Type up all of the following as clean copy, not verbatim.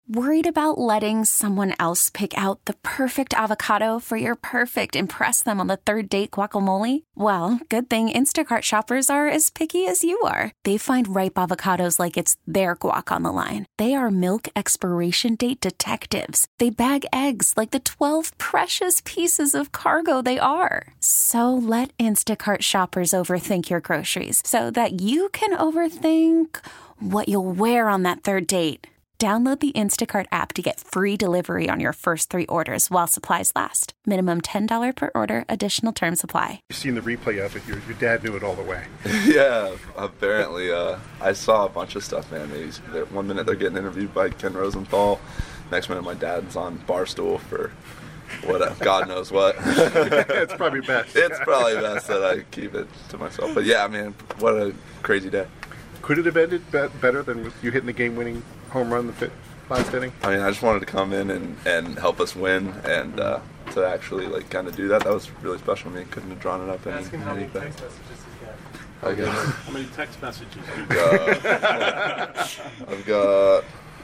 Worried about letting someone else pick out the perfect avocado for your perfect impress them on the third date guacamole? Well, good thing Instacart shoppers are as picky as you are. They find ripe avocados like it's their guac on the line. They are milk expiration date detectives. They bag eggs like the 12 precious pieces of cargo they are. So let Instacart shoppers overthink your groceries so that you can overthink what you'll wear on that third date. Download the Instacart app to get free delivery on your first 3 orders while supplies last. Minimum $10 per order. Additional terms apply. You've seen the replay of it. Your dad knew it all the way. Yeah, apparently. I saw a bunch of stuff, man. One minute they're getting interviewed by Ken Rosenthal. Next minute my dad's on Barstool for what, God knows what. It's probably best. It's probably best that I keep it to myself. But yeah, man, what a crazy day. Could it have ended better than you hitting the game-winning home run the last inning? I mean, I just wanted to come in and help us win, and to actually kind of do that was really special to me. Couldn't have drawn it up any how many better. text messages I guess. How many text messages do you I've got,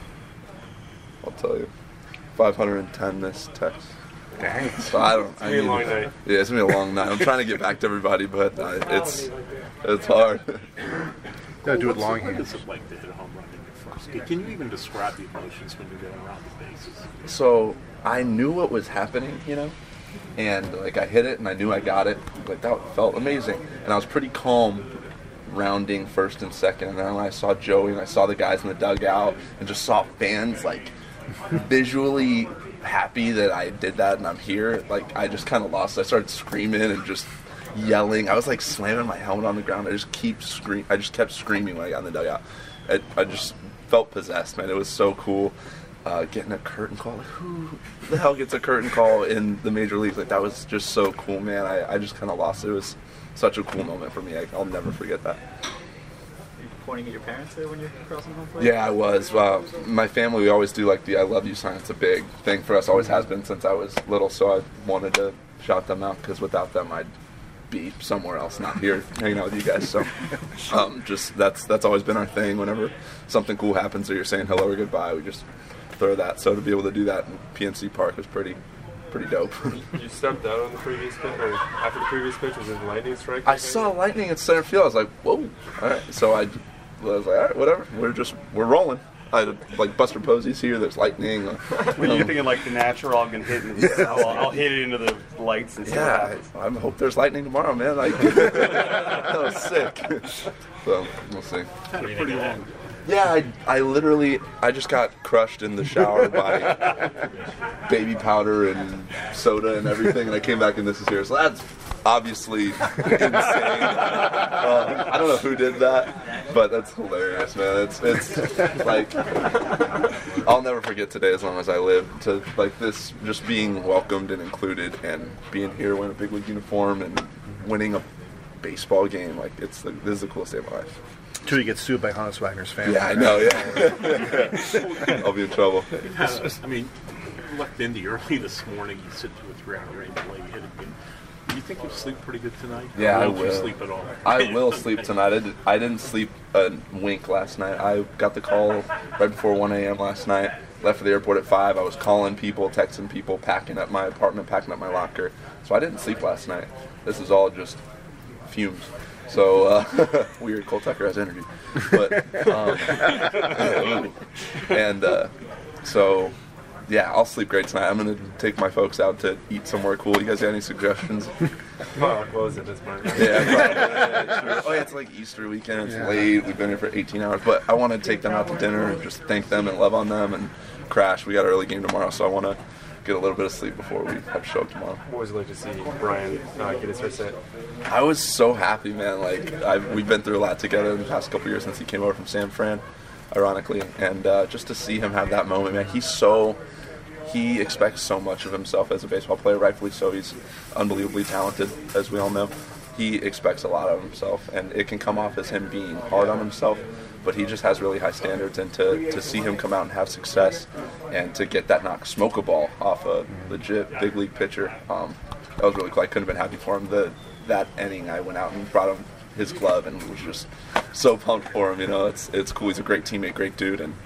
I'll tell you, 510 missed texts. Dang. So I don't. It's gonna be a long night. Yeah, it's gonna be a long night. I'm trying to get back to everybody, but it's hard. Gotta do it What longhand. is it like to hit a home run in your first game? Can you even describe the emotions when you're going around the bases? So I knew what was happening, and I hit it and I knew I got it. That felt amazing, and I was pretty calm rounding first and second. And then when I saw Joey and I saw the guys in the dugout and just saw fans visually happy that I did that and I'm here, I just kind of lost it. I started screaming and just yelling. I was slamming my helmet on the ground. I just kept screaming when I got in the dugout. I just felt possessed, man. It was so cool. Getting a curtain call. Who the hell gets a curtain call in the major leagues? That was just so cool, man. I just kind of lost it. It was such a cool moment for me. I'll never forget that. You pointing at your parents there when you're crossing home plate? Yeah, I was. My family, we always do the I love you sign. It's a big thing for us. Always has been since I was little. So I wanted to shout them out because without them, I'd be somewhere else, not here hanging out with you guys. So just that's always been our thing. Whenever something cool happens or you're saying hello or goodbye, we just throw that. So to be able to do that in PNC Park was pretty dope. You stepped out on the previous pitch, or after the previous pitch, was it a lightning strike? I saw lightning in center field. I was like, whoa. All right. So I was like, all right, whatever. We're rolling. I had Buster Posey's here. There's lightning. Were you thinking the natural? I'm gonna hit it. I'll hit it into the lights and stuff. I hope there's lightning tomorrow, man. That was sick. So we'll see. Had a pretty long. Yeah, I just got crushed in the shower by baby powder and soda and everything, and I came back and this is here. So that's obviously insane. I don't know who did that, but that's hilarious, man. It's I'll never forget today as long as I live. To this, just being welcomed and included, and being here wearing a big league uniform and winning a baseball game. This is the coolest day of my life. Until you get sued by Honus Wagner's family. Yeah, I know, yeah. I'll be in trouble. You left Indy early this morning. You sit to a 3-hour rain delay. You hit a game. Do you think you'll sleep pretty good tonight? Yeah, I will. will. You sleep at all? I will sleep tonight. I didn't sleep a wink last night. I got the call right before 1 a.m. last night. Left for the airport at 5. I was calling people, texting people, packing up my apartment, packing up my locker. So I didn't sleep last night. This is all just fumes. So, weird, Cole Tucker has energy. But, so, yeah, I'll sleep great tonight. I'm going to take my folks out to eat somewhere cool. You guys got any suggestions? Well, close at this point. Yeah, oh, yeah, it's Easter weekend. It's late. We've been here for 18 hours. But I want to take them out to dinner and just thank them and love on them and crash. We got an early game tomorrow, so I want to get a little bit of sleep before we have to show up tomorrow. What was it like to see Brian get his first hit? I was so happy, man. We've been through a lot together in the past couple years since he came over from San Fran, ironically, and just to see him have that moment, man. He expects so much of himself as a baseball player, rightfully so. He's unbelievably talented, as we all know. He expects a lot of himself, and it can come off as him being hard on himself, but he just has really high standards, and to see him come out and have success and to get that knock smoke a ball off a legit big league pitcher, that was really cool. I couldn't have been happy for him. That inning, I went out and brought him his glove and was just so pumped for him. It's cool. He's a great teammate, great dude, and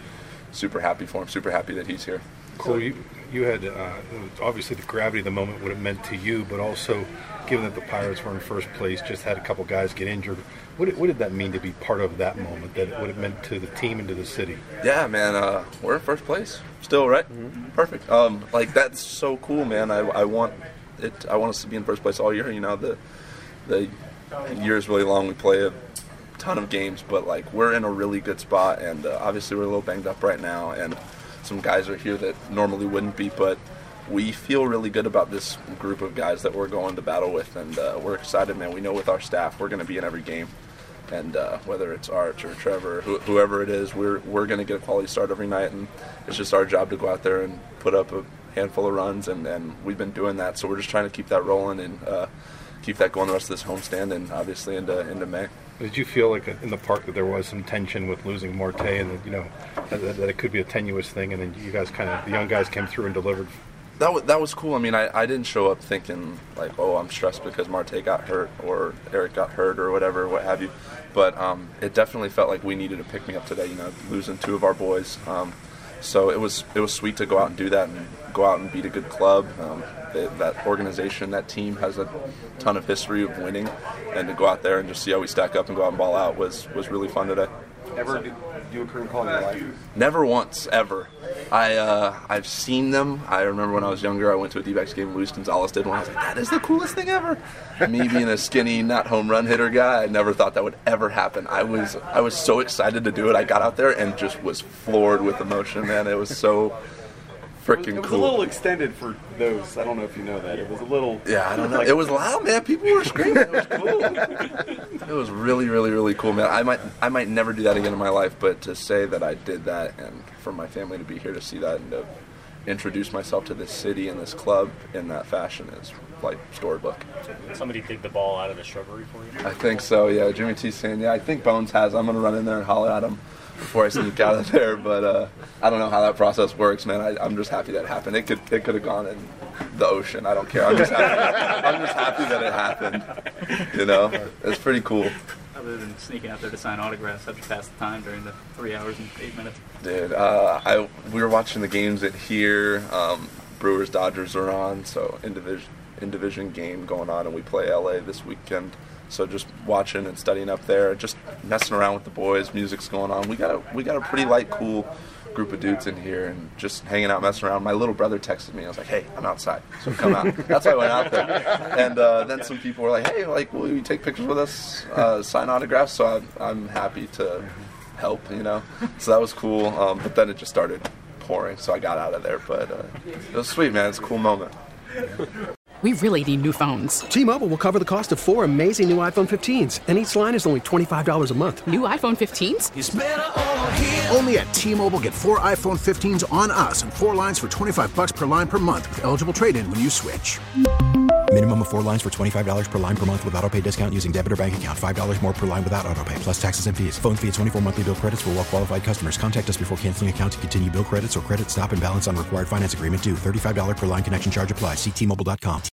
super happy for him, super happy that he's here. So you had obviously the gravity of the moment, what it meant to you, but also given that the Pirates were in first place, just had a couple guys get injured. What did that mean to be part of that moment? What it meant to the team and to the city? Yeah, man, we're in first place still, right? Mm-hmm. Perfect. Like that's so cool, man. I want us to be in first place all year. You know, the year is really long. We play a ton of games, but like we're in a really good spot, and obviously we're a little banged up right now, and some guys are here that normally wouldn't be, but we feel really good about this group of guys that we're going to battle with, and we're excited, man. We know with our staff we're going to be in every game, and whether it's Arch or Trevor, whoever it is, we're going to get a quality start every night, and it's just our job to go out there and put up a handful of runs, and we've been doing that, so we're just trying to keep that rolling and keep that going the rest of this homestand and obviously into May. Did you feel like in the park that there was some tension with losing Marte, and that it could be a tenuous thing, and then you guys the young guys came through and delivered? That was cool. I mean, I didn't show up thinking like, oh, I'm stressed because Marte got hurt or Eric got hurt or whatever, what have you. But it definitely felt like we needed to pick me up today. Losing two of our boys. So it was sweet to go out and do that and go out and beat a good club. That organization, that team has a ton of history of winning, and to go out there and just see how we stack up and go out and ball out was really fun today. Ever do you a curtain call in your life? Never once, ever. I've seen them. I remember when I was younger, I went to a D-backs game Luis Gonzalez did one. I was like, that is the coolest thing ever. Me being a skinny, not home run hitter guy, I never thought that would ever happen. I was so excited to do it. I got out there and just was floored with emotion, man. It was so freaking cool. It was a little extended for those. I don't know if you know that. It was a little... Yeah, I don't know. It was loud, man. People were screaming. It was cool. It was really, really, really cool, man. I might never do that again in my life, but to say that I did that and for my family to be here to see that and to introduce myself to this city and this club in that fashion is like storybook. Somebody dig the ball out of the shrubbery for you? I think so, yeah. Jimmy T's saying, yeah, I think Bones has. I'm going to run in there and holler at him before I sneak out of there, but I don't know how that process works, man. I'm just happy that it happened. It could have gone in the ocean. I don't care. I'm just happy that it happened. It's pretty cool. Other than sneaking out there to sign autographs, how'd you pass the time during the 3 hours and 8 minutes? Dude, we were watching the games at here. Brewers Dodgers are on, so in division game going on, and we play LA this weekend. So just watching and studying up there, just messing around with the boys, music's going on. We got a pretty light, cool group of dudes in here and just hanging out, messing around. My little brother texted me. I was like, hey, I'm outside, so come out. That's why I went out there. And then some people were like, hey, will you take pictures with us, sign autographs? So I'm happy to help, So that was cool. But then it just started pouring, so I got out of there. But it was sweet, man. It's a cool moment. We really need new phones. T-Mobile will cover the cost of 4 amazing new iPhone 15s, and each line is only $25 a month. New iPhone 15s? It's better over here. Only at T-Mobile, get 4 iPhone 15s on us and 4 lines for $25 per line per month with eligible trade-in when you switch. Minimum of 4 lines for $25 per line per month with autopay discount using debit or bank account. $5 more per line without autopay, plus taxes and fees. Phone fee at 24 monthly bill credits for well-qualified customers. Contact us before canceling account to continue bill credits or credit stop and balance on required finance agreement due. $35 per line connection charge applies. See T-Mobile.com.